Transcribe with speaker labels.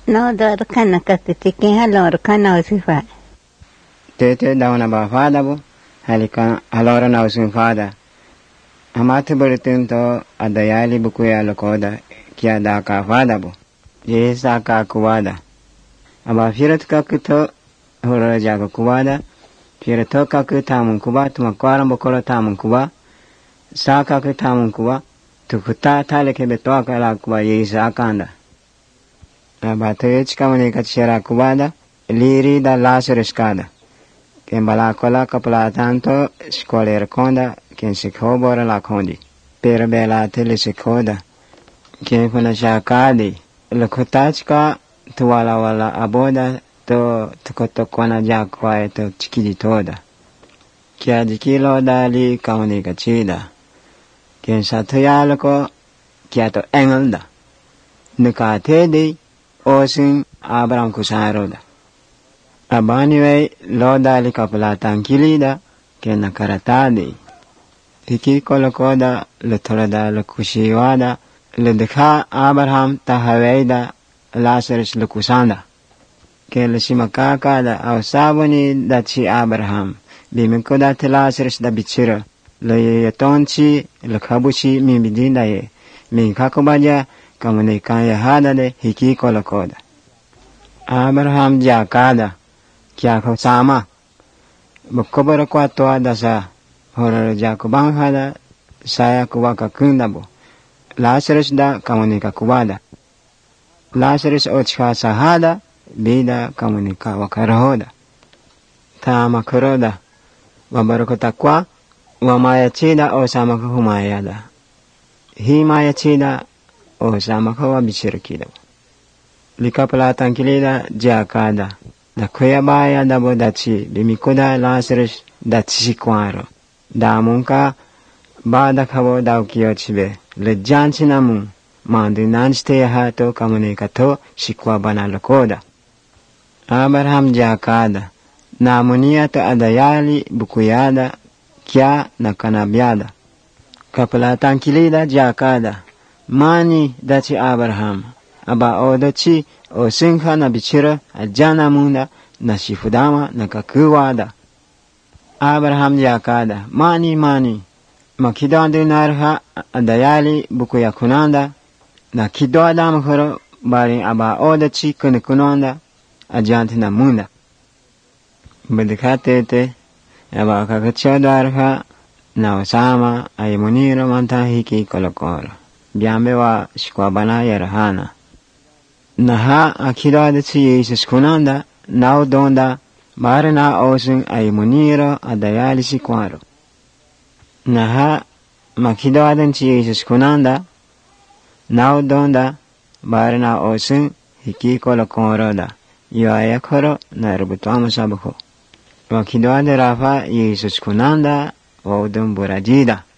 Speaker 1: No dar kana katitikin halor kana usifa.
Speaker 2: Tete dauna ba fada bu halika halora na usin fada. Amate beritin to adayali buku ya lokoda kia da ka fada bu. Yesa ka kuwada. Aba firat ka kuto hora jaga kuwada. Firat ka kutamun kuba tumakwaran bokora tamun kuba. Sa ka kutamun kuba. Tukuta tale ke beto ka la kuba yesa akanda. Aba tech kamane ka chera kuwada. Liri da Lazarus kada. Kembala kola kapala tanto skole rekonda ken sikho bora la kondi. Per bela tele sikhoda. Ken funa shakadi. Lokotachka tuwala wala aboda to tukotokwana jakwa to chikidi toda. Kia dikilo dali kauni kachida. Ken satuyalako kia to engelda. Nukatedi osin Abraham kusaroda. Abaniwe lo dali kapala tankilida kena karatadi. Hiki kolokoda le tolada le kushiwada le dekha Abraham tahaweida Lazarus le kusanda. Ke le shimakaka da awsaboni dachi Abraham. Bimikoda te Lazarus da bichira. Le yatonchi le kabuchi mibidinda ye. Minkakobaja kamune kanya hada de hiki kolokoda. Abraham jakada. Kia kau sama. Bukobar kwa toa dasa. Horar jakubang hada. Saya kuwaka kundabo. Lazarus da kamunika kuwada. Lazarus ochka sahada. Bida kamunika wakarahoda. Tama kuroda. Wabarukota kwa. Wamaya chida o samaka humayada. Himaya chida o samaka wabishirikida. Likapala tankilida jakada. Da kuya baya dabo dachi bimikoda Lazarus dachi sikwaro. Da munka bada kabo da ukiyo chibe. Le janchi namun mandu nanchite hato kamunika to sikwa bana lokoda. Abraham jakada. Namunia to adayali bukuyada kia na kanabyada. Kapala tankilida jakada. Mani dachi Abraham. Aba odachi o sinka na bichira ajana munda na shifudama na kakuwada. Abraham jakada. Mani. Makidandu narha adayali buku ya kunanda. Na kido adam kuro bari aba odachi kunikunanda ajanti na munda. Badikate te. Aba kakachodarha na osama ayimuniro manta hiki kolokoro. Biambe wa shikwabana yarahana. Naha akidada chi Jesus kunanda nao donda marina osun ayimuniro adayali sikwaro. Naha makidada chi Jesus kunanda nao donda marina osun hiki kolokoroda. Yoaya koro na rubutuamu sabuko. Makidada rafa Jesus kunanda waudum burajida.